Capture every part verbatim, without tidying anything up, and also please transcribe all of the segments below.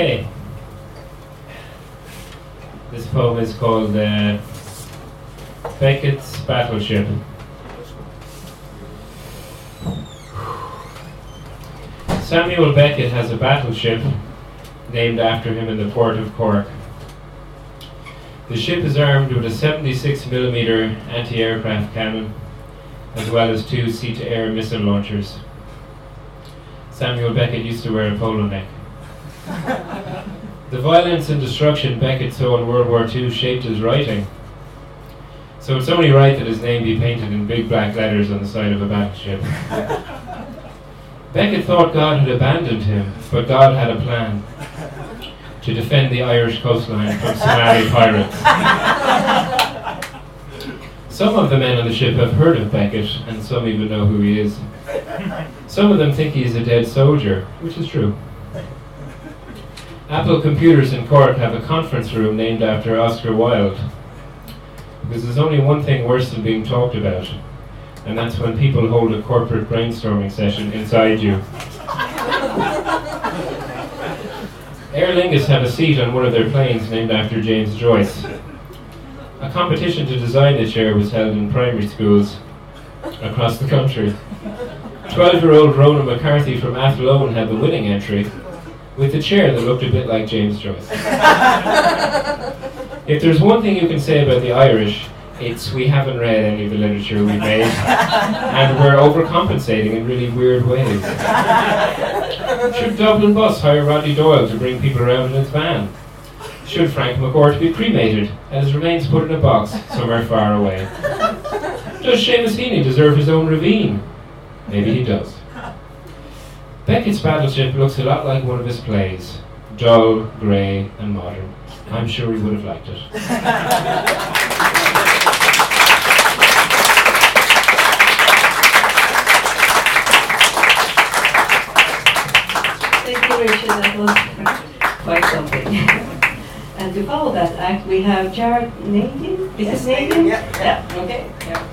Okay. This poem is called uh, Becket's Battleship. Samuel Beckett has a battleship named after him in the port of Cork. The ship is armed with a seventy-six millimeter anti-aircraft cannon, as well as two sea-to-air missile launchers. Samuel Beckett used to wear a polo neck. The violence and destruction Beckett saw in World War Two shaped his writing, so it's only right that his name be painted in big black letters on the side of a battleship. Beckett thought God had abandoned him, but God had a plan to defend the Irish coastline from Somali pirates. Some of the men on the ship have heard of Beckett, and some even know who he is. Some of them think he is a dead soldier, which is true. Apple Computers in Cork have a conference room named after Oscar Wilde, because there's only one thing worse than being talked about, and that's when people hold a corporate brainstorming session inside you. Aer Lingus have a seat on one of their planes named after James Joyce. A competition to design the chair was held in primary schools across the country. Twelve-year-old Rona McCarthy from Athlone had the winning entry, with a chair that looked a bit like James Joyce. If there's one thing you can say about the Irish, it's we haven't read any of the literature we've made, and we're overcompensating in really weird ways. Should Dublin Bus hire Roddy Doyle to bring people around in his van? Should Frank McCourt be cremated and his remains put in a box somewhere far away? Does Seamus Heaney deserve his own ravine? Maybe he does. Beckett's Battleship looks a lot like one of his plays, dull, grey and modern. I'm sure he would have liked it. Thank you, Richard. That was quite something. And to follow that act, we have Jared Nadian. Is Yes, this Nadian? yeah, Yeah. Okay. Yeah.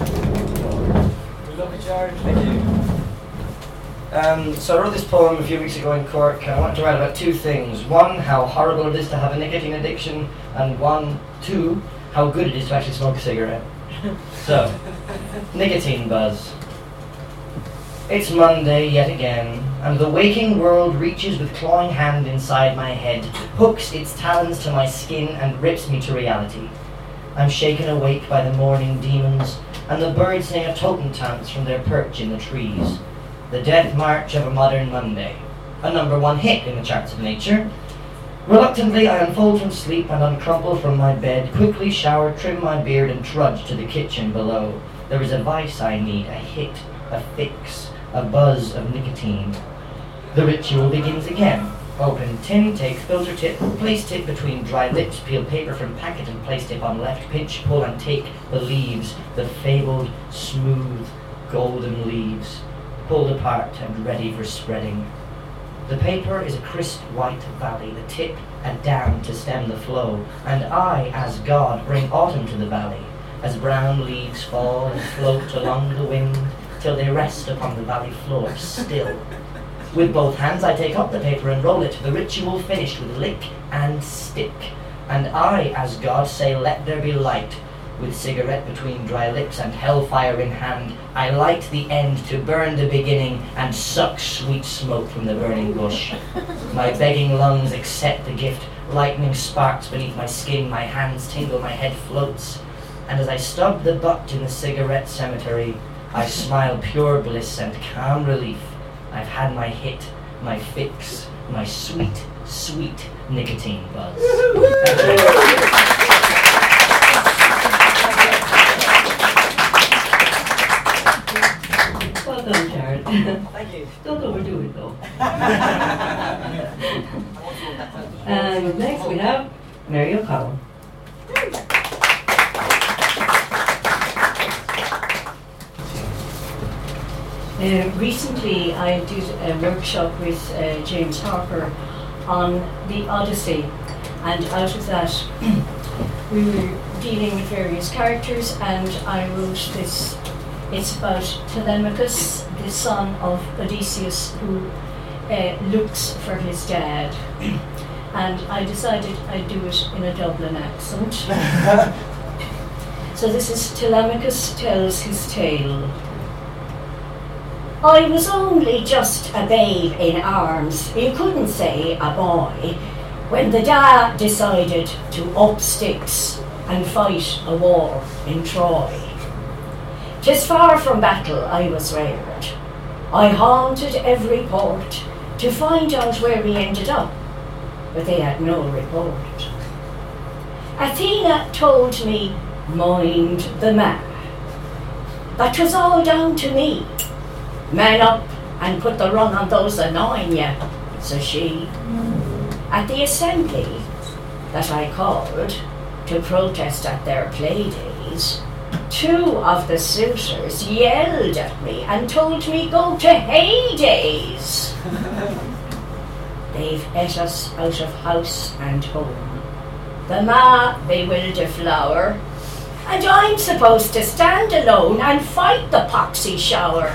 We look at Jared. Thank you. Um, so I wrote this poem a few weeks ago in Cork, and I wanted to write about two things. One, how horrible it is to have a nicotine addiction, and one, two, how good it is to actually smoke a cigarette. So, nicotine buzz. It's Monday yet again, and the waking world reaches with clawing hand inside my head, hooks its talons to my skin and rips me to reality. I'm shaken awake by the morning demons, and the birds sing a totem dance from their perch in the trees. The death march of a modern Monday, a number one hit in the charts of nature. Reluctantly, I unfold from sleep and uncrumple from my bed, quickly shower, trim my beard, and trudge to the kitchen below. There is a vice I need, a hit, a fix, a buzz of nicotine. The ritual begins again. Open tin, take filter tip, place tip between dry lips, peel paper from packet and place tip on left, pinch, pull and take the leaves, the fabled, smooth, golden leaves, pulled apart and ready for spreading. The paper is a crisp white valley, the tip a dam to stem the flow, and I, as God, bring autumn to the valley, as brown leaves fall and float along the wind, till they rest upon the valley floor, still. With both hands I take up the paper and roll it, the ritual finished with lick and stick, and I, as God, say, let there be light. With cigarette between dry lips and hellfire in hand, I light the end to burn the beginning and suck sweet smoke from the burning bush. My begging lungs accept the gift, lightning sparks beneath my skin, my hands tingle, my head floats, and as I stub the butt in the cigarette cemetery, I smile pure bliss and calm relief. I've had my hit, my fix, my sweet, sweet nicotine buzz. Well done, Jared. Thank you. Don't overdo it, though. And next we have Mary O'Connell. Uh, recently I did a workshop with uh, James Harper on the Odyssey, and out of that we were dealing with various characters, and I wrote this. It's about Telemachus, the son of Odysseus, who uh, looks for his dad. and I decided I'd do it in a Dublin accent. So this is Telemachus tells his tale. I was only just a babe in arms, you couldn't say a boy, when the da decided to up sticks and fight a war in Troy. 'Tis far from battle I was reared. I haunted every port to find out where we ended up, but they had no report. Athena told me, mind the man. That 'twas all down to me. Man up and put the run on those annoying ya, says she. At the assembly that I called to protest at their play days, two of the suitors yelled at me and told me go to Hades. They've ate us out of house and home. The ma they will deflower, and I'm supposed to stand alone and fight the poxy shower.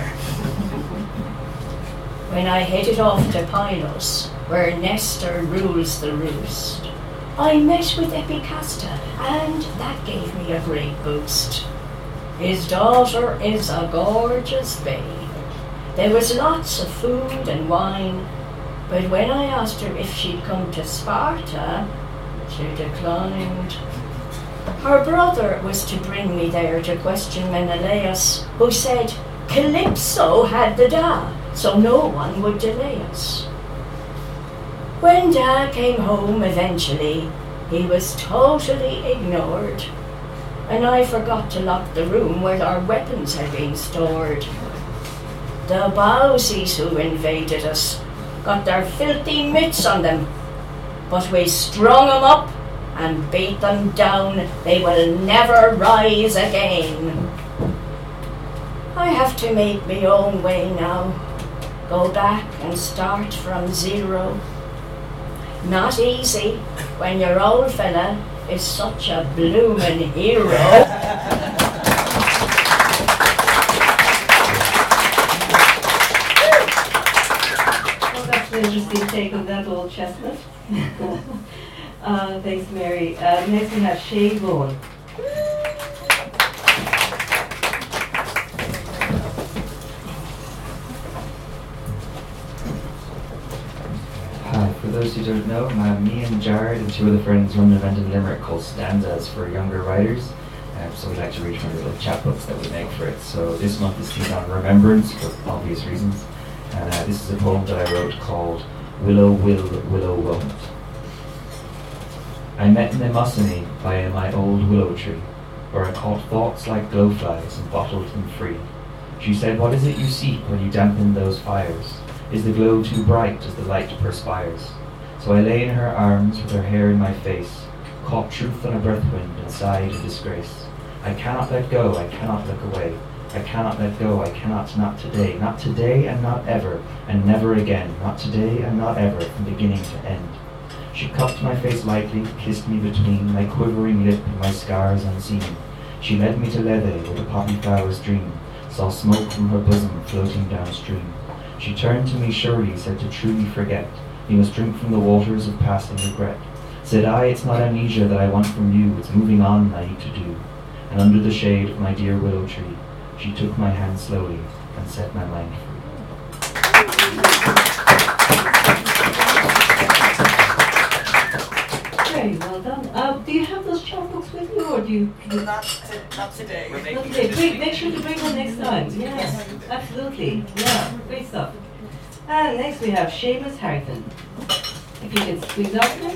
When I headed off to Pylos, where Nestor rules the roost, I met with Epicasta, and that gave me a great boost. His daughter is a gorgeous babe. There was lots of food and wine, but when I asked her if she'd come to Sparta, she declined. Her brother was to bring me there to question Menelaus, who said Calypso had the da, so no one would delay us. When da came home eventually, he was totally ignored, and I forgot to lock the room where our weapons had been stored. The Bowsies who invaded us got their filthy mitts on them, but we strung them up and beat them down. They will never rise again. I have to make my own way now, go back and start from zero. Not easy when your old fella is such a bloomin' hero. Well, that's an interesting take on that old chestnut. uh, thanks, Mary. Uh, next we have Shade Vaughan. Hi, for those who don't know, uh, me and Jared and two other friends run an event in Limerick called Stanzas for younger writers. Uh, so we'd like to read from the little chapbooks that we make for it. So this month is themed on remembrance for obvious reasons. And uh, this is a poem that I wrote called Willow Will, Willow Won't. I met Mnemosyne by my old willow tree, where I caught thoughts like glowflies and bottled them free. She said, what is it you seek when you dampen those fires? Is the glow too bright as the light perspires? So I lay in her arms with her hair in my face, caught truth on a breath wind and sighed a disgrace. I cannot let go, I cannot look away. I cannot let go, I cannot, not today. Not today and not ever, and never again. Not today and not ever, from beginning to end. She cupped my face lightly, kissed me between my quivering lip and my scars unseen. She led me to Lethe, where the poppy flowers dream, saw smoke from her bosom floating downstream. She turned to me surely, said to truly forget, you must drink from the waters of passing regret. Said I, it's not amnesia that I want from you, it's moving on I need to do. And under the shade of my dear willow tree, she took my hand slowly and set my mind free. Very well done. Uh, do you have those chapbooks with you, or do you? Not, to, not today. We're Not today. Bring, make sure to bring them next time. Yes, absolutely. Yeah, great stuff. And next we have Seamus Harrington. If you can squeeze out there.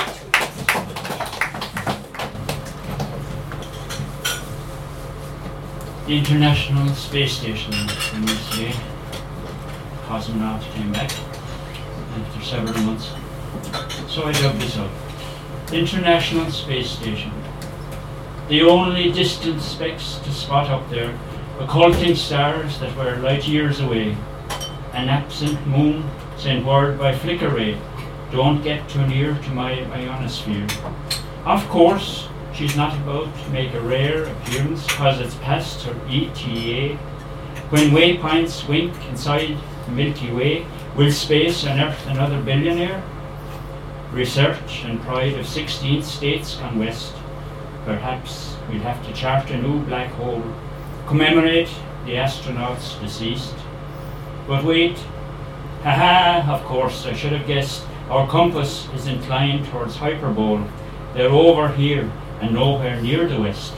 The International Space Station in yesterday. Cosmonaut came back after several months. So I dug this up. International Space Station. The only distant specks to spot up there, occulting stars that were light years away. An absent moon sent word by flicker ray, don't get too near to my ionosphere. Of course, she's not about to make a rare appearance cause it's past her E T A. When waypoints wink inside the Milky Way, will space unearth another billionaire? research and pride of sixteenth states gone west. Perhaps we'll have to chart a new black hole, commemorate the astronauts deceased. But wait, haha, of course, I should have guessed. Our compass is inclined towards hyperbole. They're over here and nowhere near the west.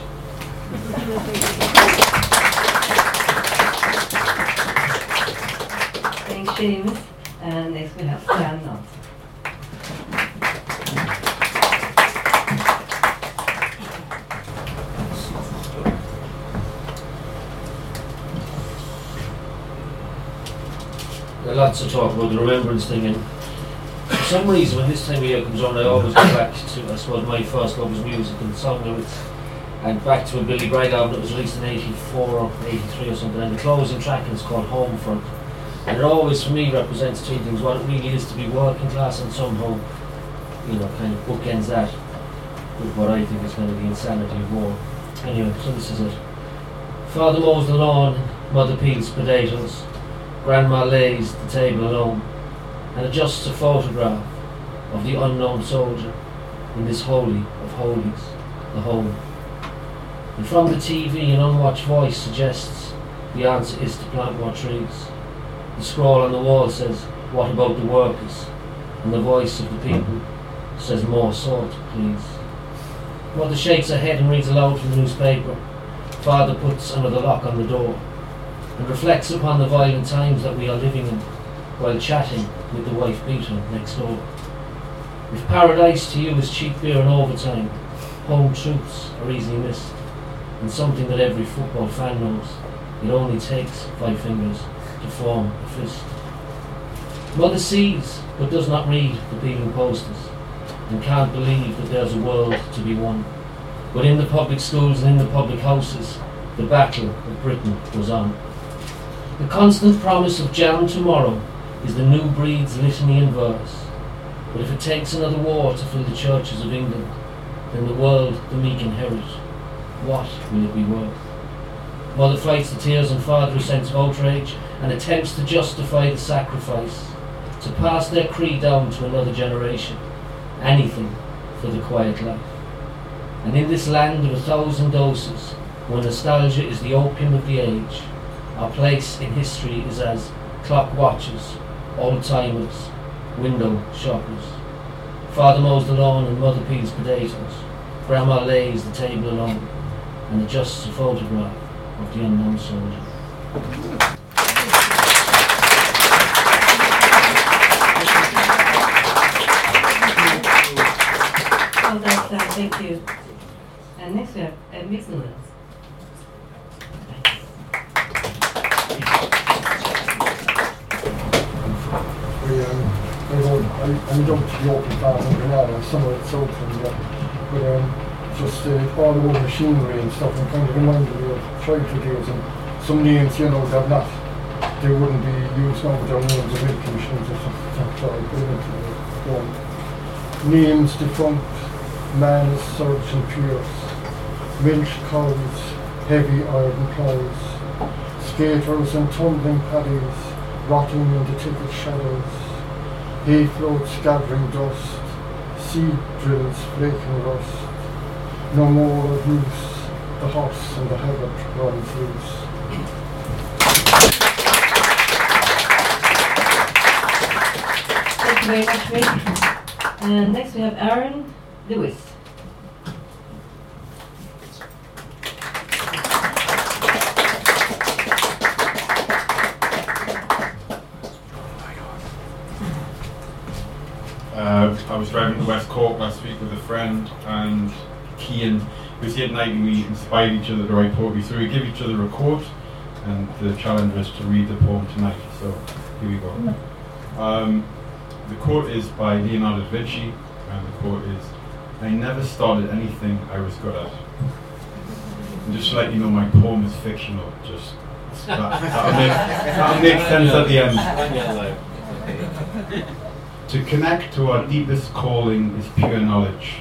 Thanks, Seamus. And next we have Stan Knott. There are lots of talk about the remembrance thing, and for some reason when this time of year comes on I always go back to, I suppose, my first love was music and song lyrics, and back to a Billy Bragg album that was released in eighty-four or eighty-three or something, and the closing track is called Homefront, and it always for me represents two things: what it really is to be working class and somehow, you know, kind of bookends that with what I think is kind of the insanity of war. Anyway, so this is it. Father mows the lawn, mother peels potatoes, grandma lays the table alone and adjusts a photograph of the unknown soldier in this holy of holies, the home. And from the T V an unwatched voice suggests the answer is to plant more trees. The scroll on the wall says, what about the workers? And the voice of the people says, more salt, please. Mother shakes her head and reads aloud from the newspaper. Father puts another lock on the door and reflects upon the violent times that we are living in while chatting with the wife beater next door. If paradise to you is cheap beer and overtime, home truths are easily missed, and something that every football fan knows: it only takes five fingers to form a fist. Mother sees but does not read the peeling posters and can't believe that there's a world to be won. But in the public schools and in the public houses, the battle of Britain goes on. The constant promise of jam tomorrow is the new breed's litany in verse. But if it takes another war to fill the churches of England, then the world the meek inherit, what will it be worth? Mother fights the tears and father a sense of outrage and attempts to justify the sacrifice, to pass their creed down to another generation, anything for the quiet life. And in this land of a thousand doses, where nostalgia is the opium of the age, our place in history is as clock watchers, old-timers, window shoppers. Father mows the lawn and mother peels potatoes. Grandma lays the table alone and adjusts a photograph of the unknown soldier. Well, that's uh, thank you. And next we have uh, Miss Newlands. We, um, I go, I, I went to the open farm in Granada, somewhere south from there, but um, just uh, all the old machinery and stuff, and kind of reminded me of childhood days, and some names, you know, they're not, they wouldn't be used now, but they're names of milking machines or something, so I put them into the one. Names defunct, Manus, Surgeon Pierce, milch cows, heavy iron plows, skaters and tumbling paddies, rotting in the ticket shadows, hay floats gathering dust, seed drills flaking rust. No more of use, the horse and the haggard runs loose. Thank you very much, Mick. And next we have Aaron Lewis. Uh, I was driving to West Cork last week with a friend, and Cian, who was here tonight, and we inspired each other to write poetry. So we give each other a quote, and the challenge was to read the poem tonight. So here we go. Um, the quote is by Leonardo da Vinci, and the quote is, "I never started anything I was good at." And just to let you know, my poem is fictional. Just that, that'll, make, that'll make sense at the end. To connect to our deepest calling is pure knowledge.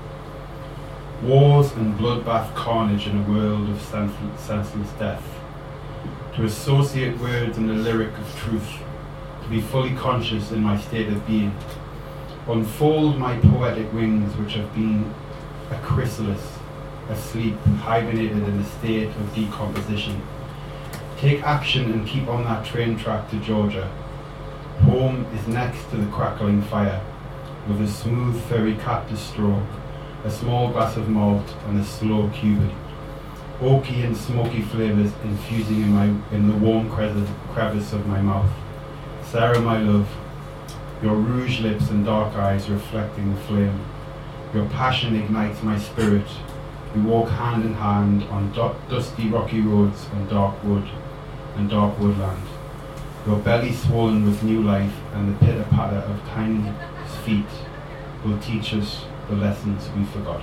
Wars and bloodbath carnage in a world of senseless, senseless death. To associate words in the lyric of truth. To be fully conscious in my state of being. Unfold my poetic wings, which have been a chrysalis, asleep, hibernated in a state of decomposition. Take action and keep on that train track to Georgia. Home is next to the crackling fire, with a smooth fairy cactus stroke, a small glass of malt, and a slow cupid. Oaky and smoky flavours infusing in my in the warm crevice, crevice of my mouth. Sarah, my love, your rouge lips and dark eyes reflecting the flame. Your passion ignites my spirit. We walk hand in hand on du- dusty rocky roads and dark wood and dark woodland. Your belly swollen with new life, and the pitter-patter of tiny feet will teach us the lessons we forgot.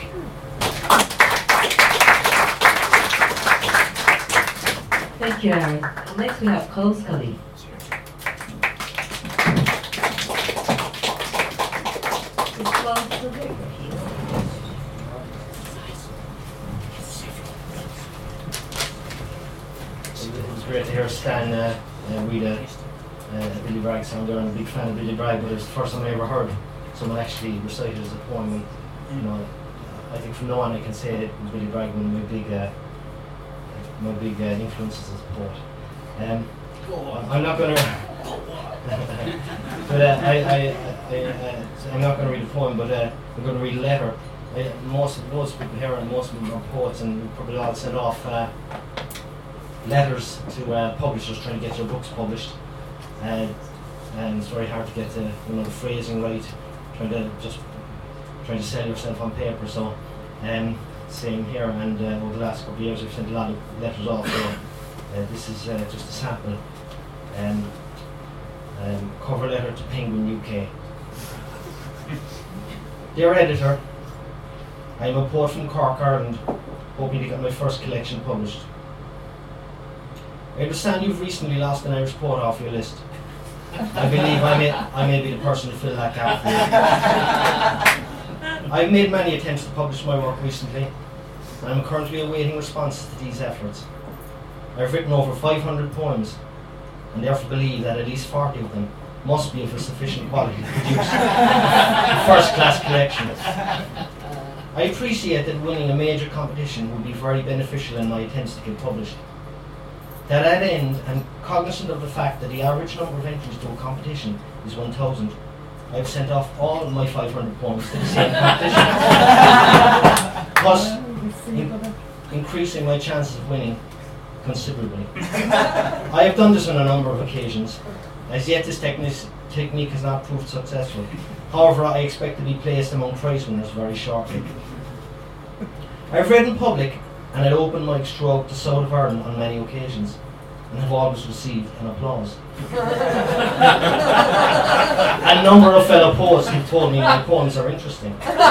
Thank you, Aaron. And next we have Cole Scully. It was great to hear Stan uh, uh, read a, uh, a Billy Bragg song there. I'm a big fan of Billy Bragg, but it was the first time I ever heard someone actually recite it as a poem. You know, I think from now on I can say it was Billy Bragg, one of my big, uh, my big uh, influences as a poet. Um, I'm not going to, but uh, I, I, I, uh, I'm not going to read a poem, but uh, I'm going to read a letter. I, most of those people here, and most of them are poets, and we probably all send off uh, letters to uh, publishers trying to get their books published. Uh, and it's very hard to get the, you know, the phrasing right, trying to just trying to sell yourself on paper. So, um, same here. And uh, over the last couple of years, I've sent a lot of letters off. So, uh, this is uh, just a sample. Um, um, cover letter to Penguin U K. Dear editor, I am a poet from Cork, Ireland, hoping to get my first collection published. I understand you've recently lost an Irish poet off your list. I believe I may, I may be the person to fill that gap for you. I've made many attempts to publish my work recently, and I'm currently awaiting responses to these efforts. I've written over five hundred poems, and therefore believe that at least forty of them must be of a sufficient quality to produce a first-class collection. I appreciate that winning a major competition would be very beneficial in my attempts to get published. To that end, and cognizant of the fact that the average number of entries to a competition is one thousand, I've sent off all of my five hundred poems to the same competition, thus in- increasing my chances of winning considerably. I have done this on a number of occasions. As yet, this technique technique has not proved successful. However, I expect to be placed among prize winners very shortly. I've read in public and at open mics throughout the south of Ireland on many occasions, and have always received an applause. A number of fellow poets have told me my poems are interesting.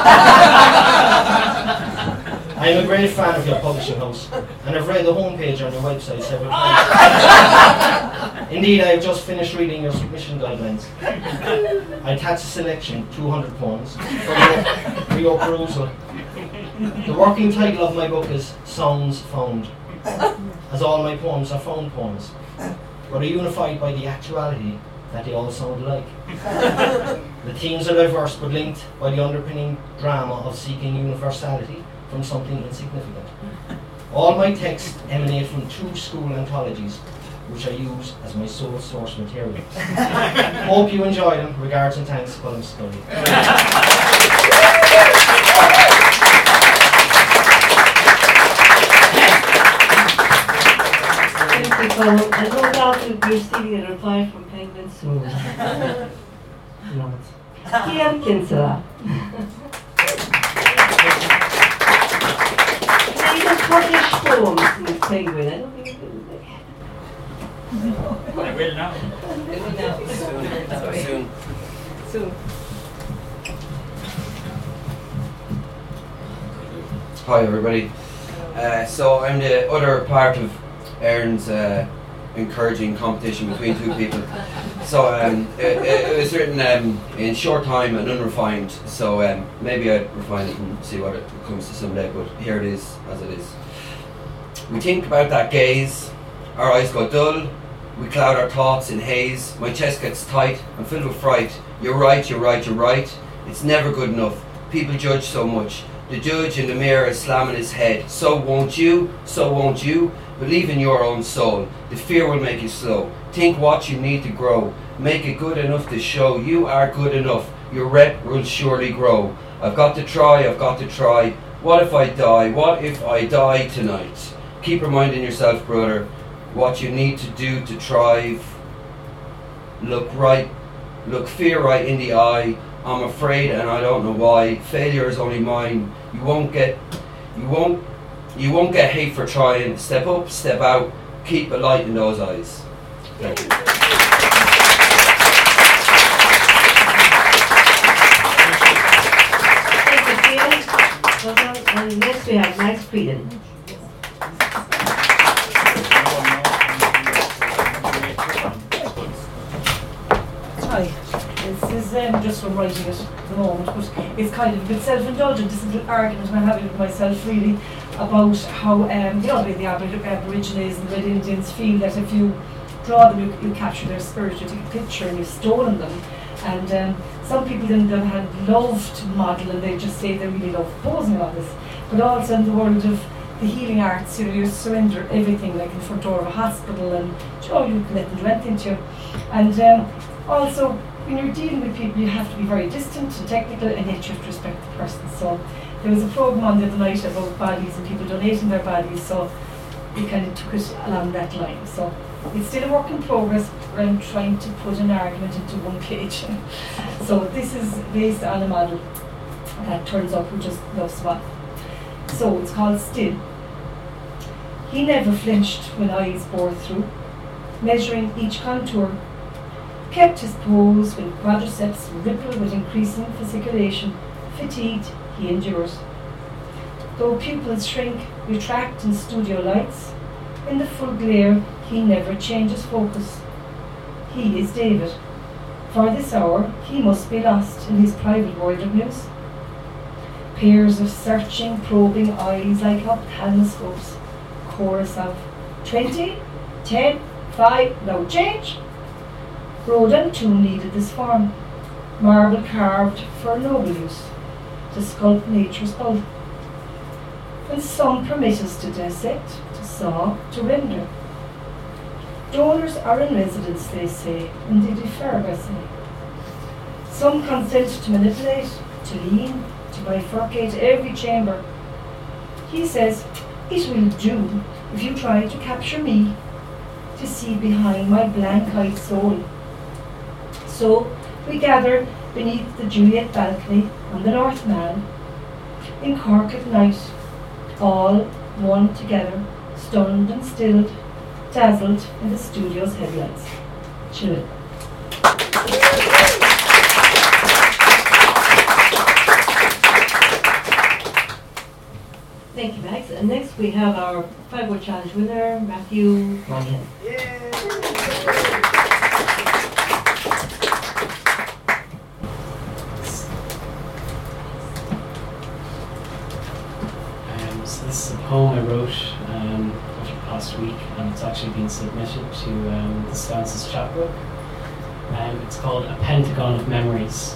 I am a great fan of your publishing house, and I've read the homepage on your website several times. Indeed, I have just finished reading your submission guidelines. I attach a selection, two hundred poems, for your, for your perusal. The working title of my book is Sounds Found, as all my poems are found poems, but are unified by the actuality that they all sound alike. The themes are diverse but linked by the underpinning drama of seeking universality from something insignificant. All my texts emanate from two school anthologies, which I use as my sole source material. Hope you enjoy them. Regards and thanks, Colin Scully. Thank you, Colin. And no doubt you're receiving a reply from Penguin soon. Kian Kinsella. Even published poems with Penguin. I don't think it was like. I will now. Soon. Soon. Hi everybody. Uh, so I'm the other part of Aaron's uh, encouraging competition between two people. So um, it, it was written um, in short time and unrefined, so um, maybe I'd refine it and see what it comes to someday, but here it is as it is. We think about that gaze, our eyes go dull, we cloud our thoughts in haze, my chest gets tight, I'm filled with fright, You're right, you're right, you're right. It's never good enough. People judge so much. The judge in the mirror is slamming his head. So won't you, so won't you. Believe in your own soul. The fear will make you slow. Think what you need to grow. Make it good enough to show you are good enough. Your rep will surely grow. I've got to try, I've got to try. What if I die? What if I die tonight? Keep reminding yourself, brother, what you need to do to thrive. Look right, look fear right in the eye. I'm afraid and I don't know why. Failure is only mine. You won't get, you won't, you won't get hate for trying. Step up, step out. Keep a light in those eyes. Thank you. And next we have Max Creedon. Hi. This is um, just from writing it at the moment, but it's kind of a bit self-indulgent. This is a little argument I'm having with myself, really, about how um, you know, the way the Abor- Aborigines and the Red Indians feel that if you draw them, you, you capture their spirit, you take a picture and you've stolen them. And um, some people in them had loved to model, and they just say they really love posing on this. But also in the world of the healing arts, you know, you surrender everything, like in the front door of a hospital, and you know, you can let them do anything to you. And um, also, when you're dealing with people, you have to be very distant and technical, and yet you have to respect the person. So there was a program on the other night about bodies and people donating their bodies, so we kind of took it along that line. So it's still a work in progress, but I'm trying to put an argument into one page. So this is based on a model that turns up who just loves one. So it's called Still. He never flinched when eyes bored through, measuring each contour, kept his pose when quadriceps ripple with increasing fasciculation. Fatigued, he endures. Though pupils shrink, retract in studio lights, in the full glare, he never changes focus. He is David. For this hour, he must be lost in his private world of news. Pairs of searching, probing eyes like ophthalmoscopes. Chorus of twenty, ten, five, no change. Rodin too needed this form. Marble carved for noble use, to sculpt nature's bulk. And some permit us to dissect, to saw, to render. Donors are in residence, they say, and they defer, I say. Some consent to manipulate, to lean, to bifurcate every chamber. He says, it will do if you try to capture me, to see behind my blank-eyed soul. So we gather beneath the Juliet balcony on the North Mall, in Cork at night, all one together, stunned and stilled, dazzled in the studio's headlights. Chill. Thank you, Max. And next we have our five-word challenge winner, Matthew Monaghan. Um, so this is a poem I wrote um, over the past week, and it's actually been submitted to um, the Stances chapbook. Um, it's called A Pentagon of Memories.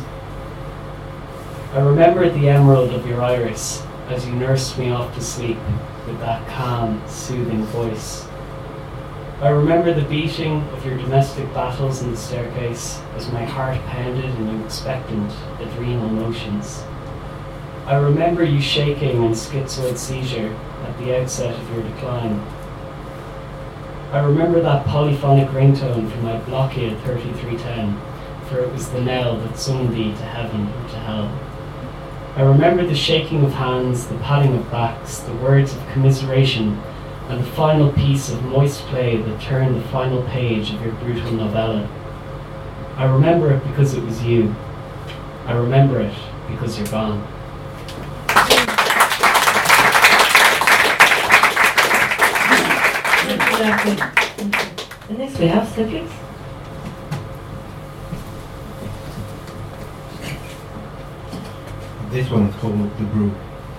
I remembered the emerald of your iris as you nursed me off to sleep with that calm, soothing voice. I remember the beating of your domestic battles in the staircase as my heart pounded in expectant, adrenal motions. I remember you shaking in schizoid seizure at the outset of your decline. I remember that polyphonic ringtone from my blockade thirty-three ten, for it was the knell that summoned thee to heaven or to hell. I remember the shaking of hands, the patting of backs, the words of commiseration, and the final piece of moist play that turned the final page of your brutal novella. I remember it because it was you. I remember it because you're gone. And next we have Cedric. This one's called The Brew.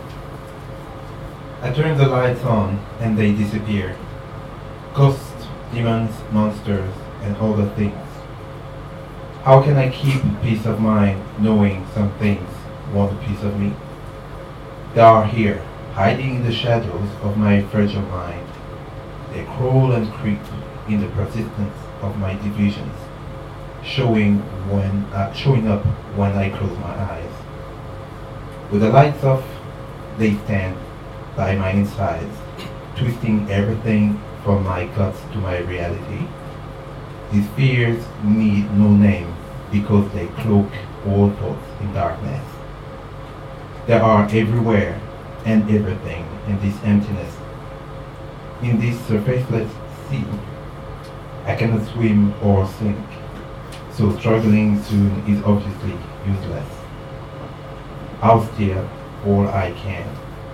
I turned the lights on and they disappeared. Ghosts, demons, monsters, and all the things. How can I keep peace of mind knowing some things want a piece of me? They are here, hiding in the shadows of my fragile mind. They crawl and creep in the persistence of my divisions, showing when uh, showing up when I close my eyes. With the lights off, they stand by my insides, twisting everything from my guts to my reality. These fears need no name because they cloak all thoughts in darkness. They are everywhere and everything in this emptiness. In this surfaceless sea, I cannot swim or sink, so struggling soon is obviously useless. I'll steer all I can.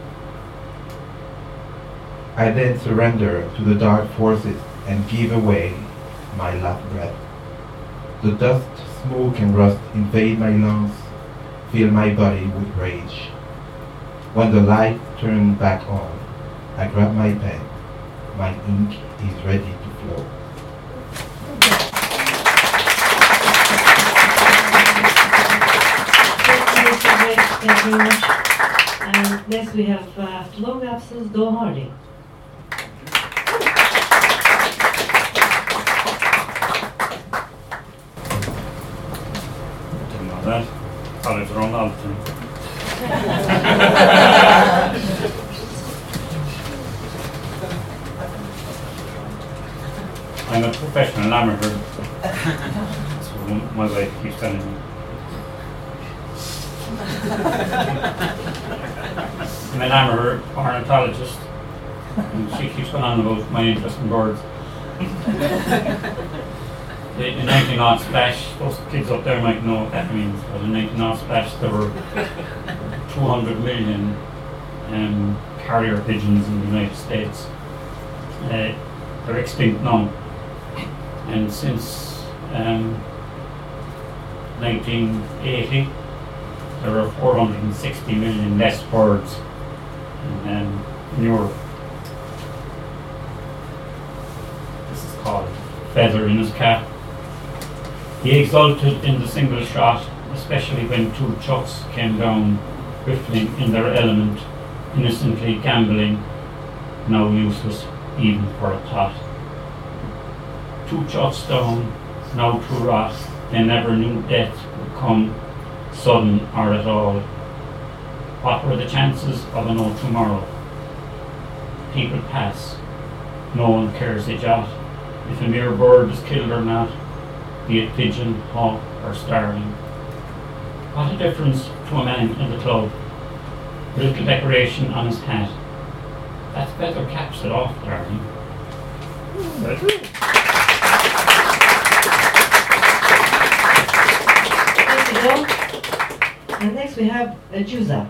I then surrender to the dark forces and give away my last breath. The dust, smoke and rust invade my lungs, fill my body with rage. When the light turns back on, I grab my pen. My ink is ready to flow. Thank you very much. And next we have uh, long absence, Doe Hardy. Didn't know that. Thought it was Ronaldo. I'm a professional amateur. That's what my wife keeps telling me. I'm an amateur ornithologist, and she keeps going on about my interest in birds. In nineteen oh splash, those kids up there might know what that means, but in nineteen oh splash there were two hundred million um, carrier pigeons in the United States. Uh, they're extinct now, and since um, nineteen eighty there are four hundred sixty million less birds in, um, in Europe. This is called feather in his cap. He exulted in the single shot, especially when two chucks came down, whiffling in their element, innocently gambling, now useless even for a pot. Two chucks down, now to rot, they never knew death would come, sudden or at all. What were the chances of a no tomorrow? People pass, no one cares a jot, if a mere bird is killed or not, be it pigeon, hawk or starling. What a difference to a man in the club, with a little decoration on his hat. That feather caps it off, darling. Right. Thank you, Joe. And next we have uh, Juza.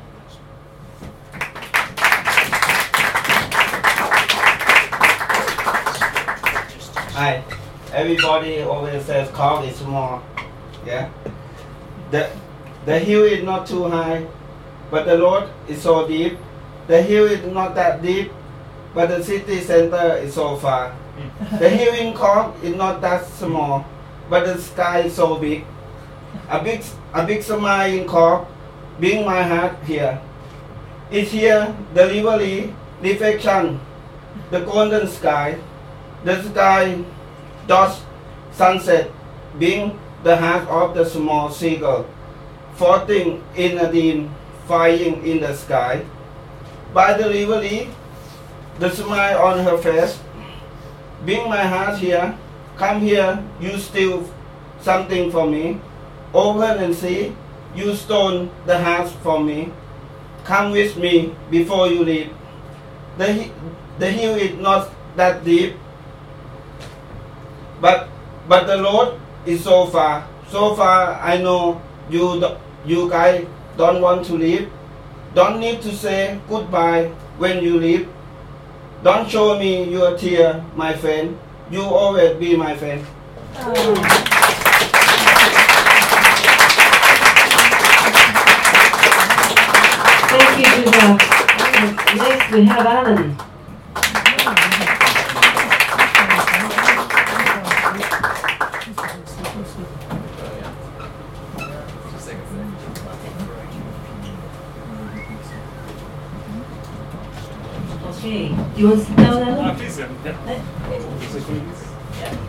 Hi. Everybody always says cock is small. Yeah. The the hill is not too high, but the road is so deep. The hill is not that deep, but the city center is so far. The hill in Cork is not that small, but the sky is so big. A big a big smile in Cork, being my heart here. It's here the lively reflection, the golden sky, the sky dust sunset, being the heart of the small seagull, floating in a dream, flying in the sky. By the river, the smile on her face, being my heart here, come here, you steal something for me. Open and see, you stole the heart from me. Come with me before you leave. The, the hill is not that deep, But but the road is so far, so far. I know you you guys don't want to leave. Don't need to say goodbye when you leave. Don't show me your tear, my friend. You always be my friend. Oh. Thank you, Juza. Next we have Alan. Okay. Do you want to sit down, Alan? Ah, please, yeah. Yeah.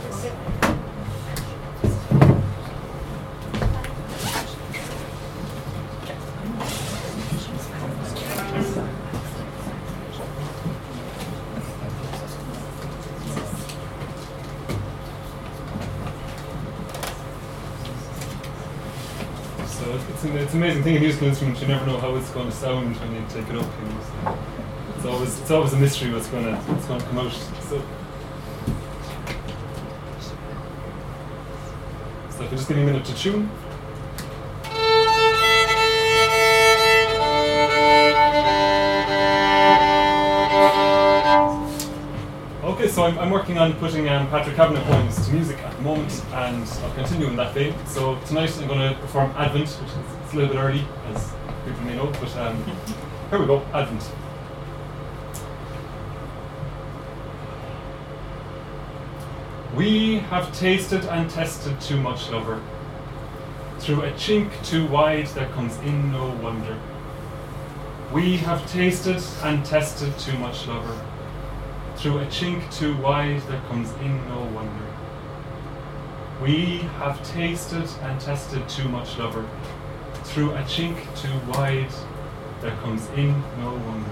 So it's an, it's an amazing thing in musical instruments. You never know how it's going to sound when you take it up. You know, so it's always it's always a mystery what's going to what's going to come out. So, so if you just give me a minute to tune. Okay, so I'm, I'm working on putting um, Patrick Kavanagh poems to music at the moment, and I'll continue in that vein. So tonight I'm going to perform Advent, which is it's a little bit early, as people may know, but um, here we go, Advent. We have tasted and tested too much, lover. Through a chink too wide there comes in no wonder. We have tasted and tested too much, lover. Through a chink too wide there comes in no wonder. We have tasted and tested too much, lover. Through a chink too wide there comes in no wonder.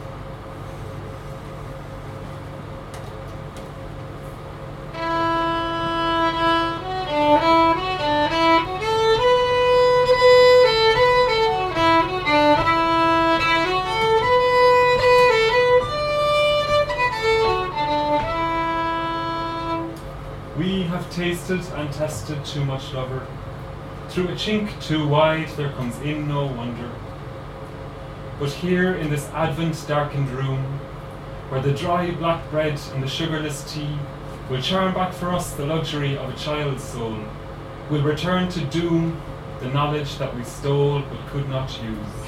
Tasted and tested too much, lover. Through a chink too wide there comes in no wonder. But here in this Advent darkened room, where the dry black bread and the sugarless tea will charm back for us the luxury of a child's soul, we'll return to doom the knowledge that we stole but could not use.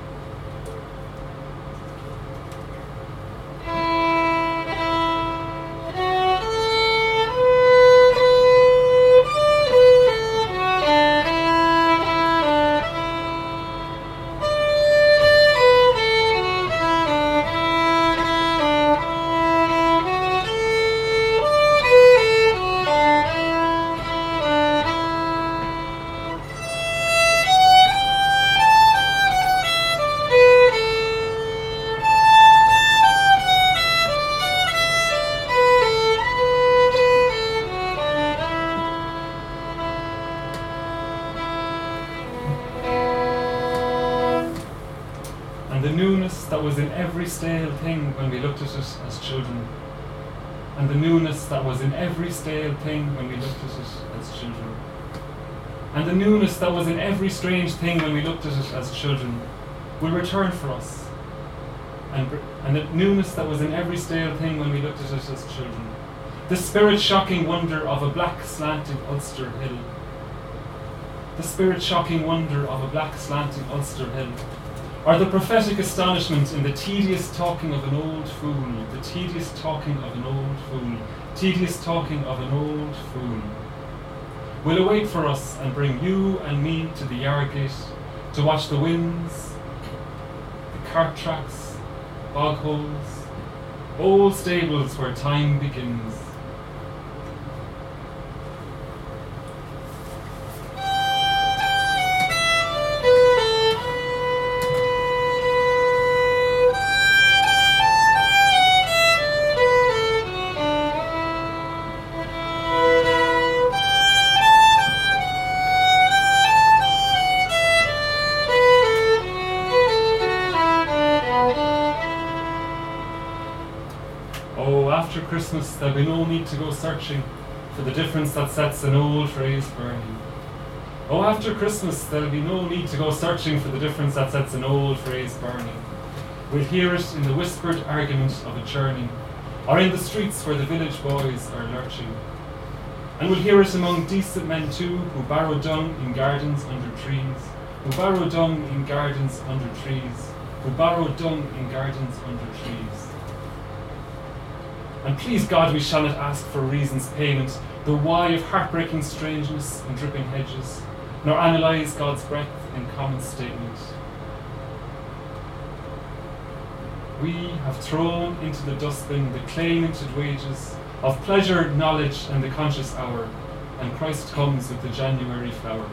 Stale thing when we looked at it as children, and the newness that was in every stale thing when we looked at it as children, and the newness that was in every strange thing when we looked at it as children will return for us, and, and the newness that was in every stale thing when we looked at it as children, the spirit-shocking wonder of a black slanting Ulster hill, the spirit-shocking wonder of a black slanting Ulster hill, or the prophetic astonishment in the tedious talking of an old fool, the tedious talking of an old fool, tedious talking of an old fool, will await for us and bring you and me to the yard gate to watch the winds, the cart tracks, bog holes, old stables where time begins. Christmas, there'll be no need to go searching for the difference that sets an old phrase burning. Oh, after Christmas, there'll be no need to go searching for the difference that sets an old phrase burning. We'll hear it in the whispered argument of a churning, or in the streets where the village boys are lurching. And we'll hear it among decent men too, who borrow dung in gardens under trees, who borrow dung in gardens under trees, who borrow dung in gardens under trees. And please God, we shall not ask for reasons payment, the why of heartbreaking strangeness in dripping hedges, nor analyse God's breath in common statement. we have thrown into the dustbin the clay-minted wages of pleasure, knowledge, and the conscious hour, and Christ comes with the January flower.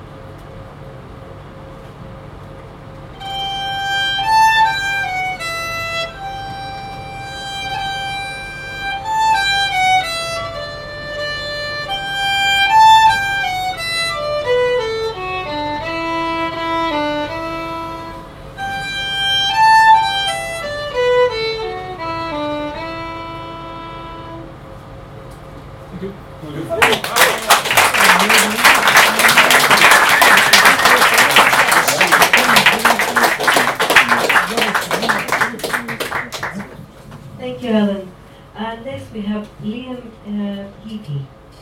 Thank you, Ellen. And next we have Liam uh, Heaty.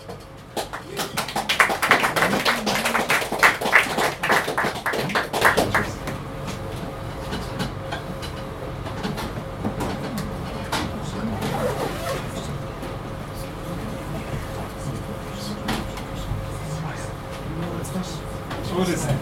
So what is it?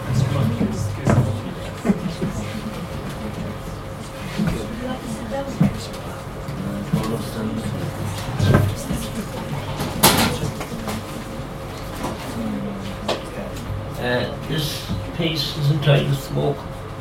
Uh, this piece is entitled Smoke.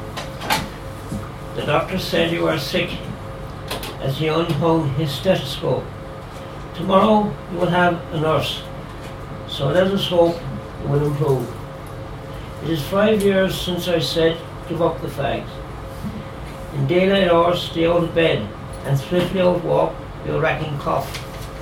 The doctor said you are sick as he unhung his stethoscope. Tomorrow you will have a nurse, so let us hope you will improve. It is five years since I said give up the fags. In daylight hours stay out of bed and swiftly outwalk your racking cough.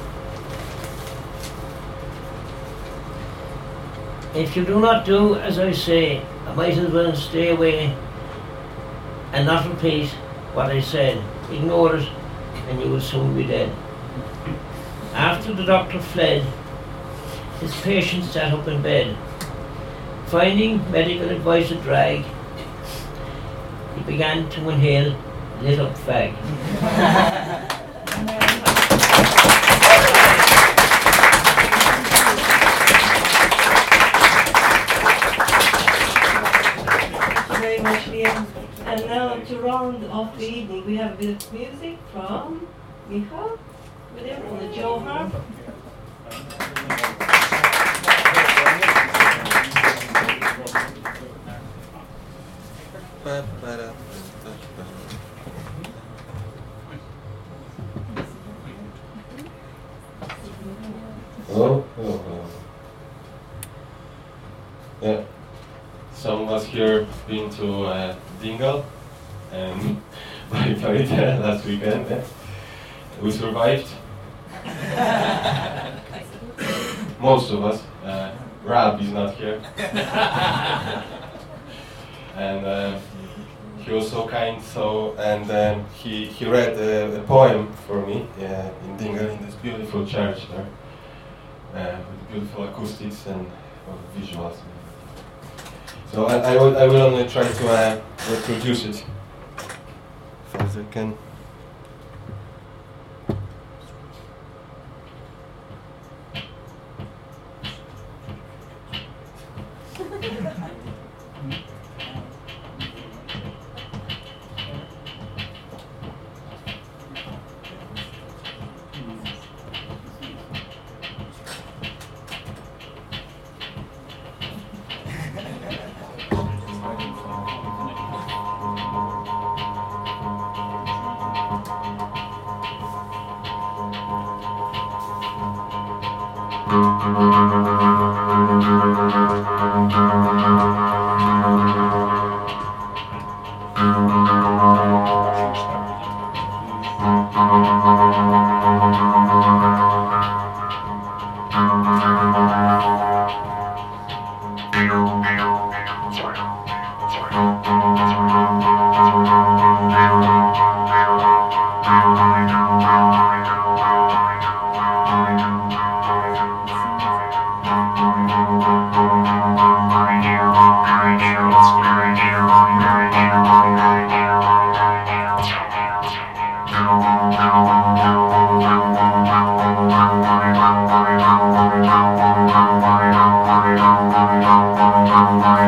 If you do not do as I say, I might as well stay away and not repeat what I said. Ignore it and you will soon be dead. After the doctor fled, his patient sat up in bed. Finding medical advice a drag, he began to inhale lit up fag. Very much, Liam. And now to round off the evening, we have a bit of music from Michal, with him on the Joe harp. Hello? Hello, hello. Yeah. Some of us here been to uh, Dingle, and we played there last weekend. Yeah. We survived. Most of us. Uh, Rab is not here. And uh, he was so kind, so and um, he he read a, a poem for me uh, in Dingle in this beautiful church there, uh, with beautiful acoustics and uh, visuals. So I, I will I will only try to uh, reproduce it as I can.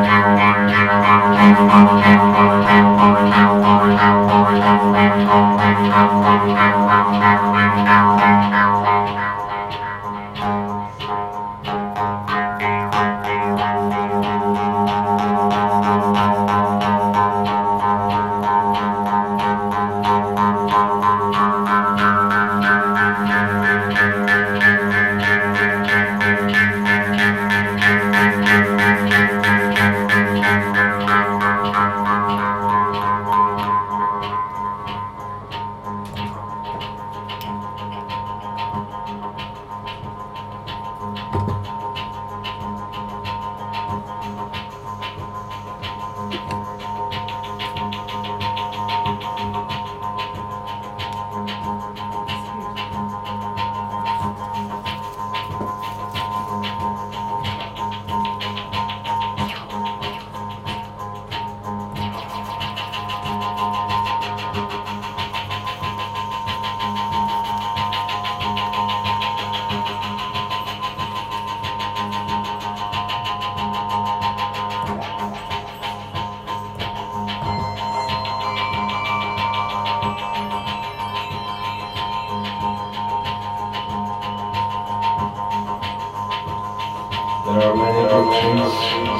Thank you. There are many good trees.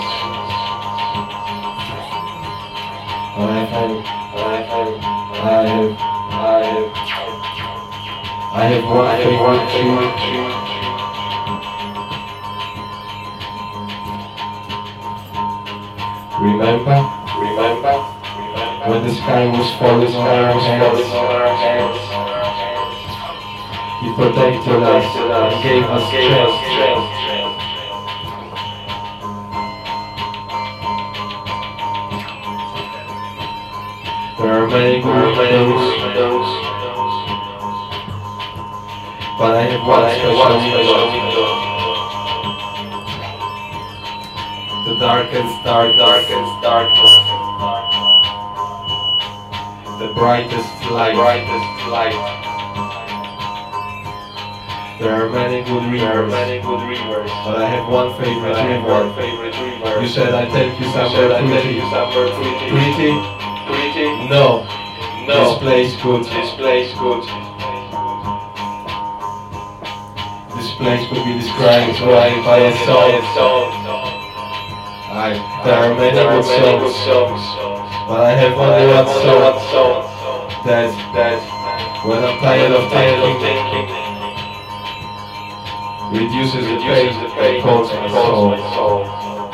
And I have, I have, I have, I have, I have one favorite tree. Remember, remember, when the sky was falling on our heads, He protected us and gave us strength. There are many good windows, but I have one special window. The darkest, dark, darkest, darkness. The brightest light, brightest light. There are many good rivers, there are many good rivers, but I have one favorite river. One favorite river. You said I take you somewhere pretty. Pretty? Pretty? Pretty? No. No. This place good. This place good. This place could be described by, by a song. I, there are many good songs, songs, but I have only one song that, that when I'm tired of thinking, reduces the pain and calms my soul.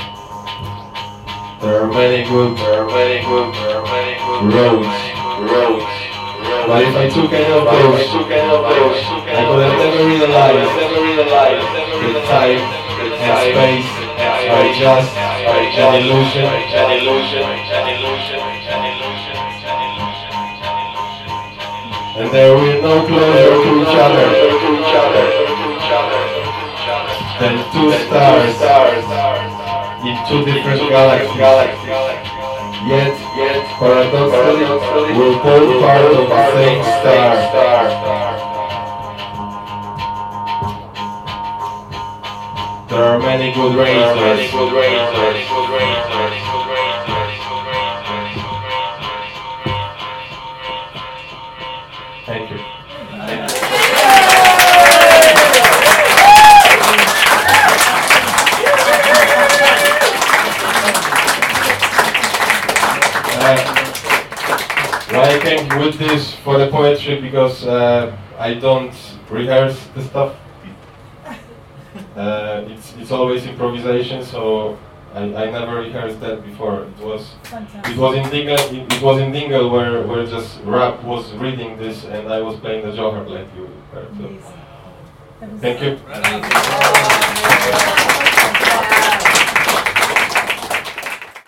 There are many good, there are many good, there are many good roads, roads. But if I took any of those, I could have never realized that time and space are just an illusion, an illusion, an illusion, an illusion, an illusion, and they were no closer to each other than two stars in two different galaxies. Yet, yet, paradoxically, we're both part of the same star. There are many good razors. Thank you. Thank you. I came with this for the poetry because uh, I don't rehearse the stuff. Uh, it's it's always improvisation, so I, I never rehearsed that before. It was Fantastic. it was in Dingle it, it was in Dingle where where just rap was reading this and I was playing the Johar like you heard. So. Thank you.